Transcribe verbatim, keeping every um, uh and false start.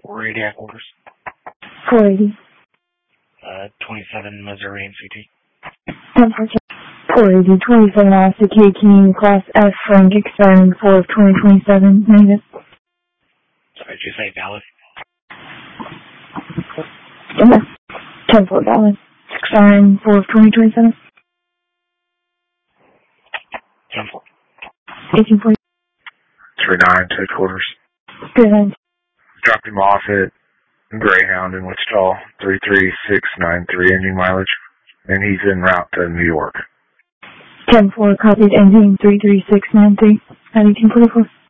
four eighty at quarters. four eighty. Uh, twenty-seven Missouri and C T. ten four, four eighty, twenty-seven Alaska K King, Class F Frank, expiring four of twenty twenty-seven. Negative. Sorry, did you say valid? Yeah. ten four valid. Expiring four of twenty twenty-seven. ten four. eighteen forty. three nine, two quarters. three nine. Dropped him off at Greyhound in Wichita, three three six nine three ending mileage, and he's en route to New York. ten four, copied, ending three three six nine three at eighteen forty-four.